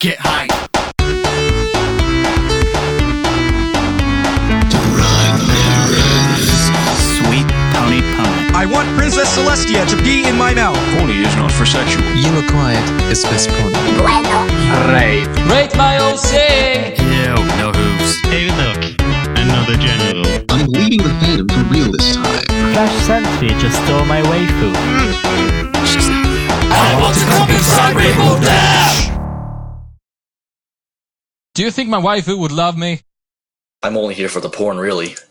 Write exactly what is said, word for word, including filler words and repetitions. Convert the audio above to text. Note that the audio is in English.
Get high. Sweet pony pony. I want Princess Celestia to be in my mouth. Pony is not for sexual. You are quiet is best pony. Rave. Rate my old sing! Ew, no hooves. Hey look, another general. I'm leaving the fandom for real this time. Flash Sentry just stole my waifu. I want to come inside Rainbow Dash! Do you think my waifu would love me? I'm only here for the porn, really.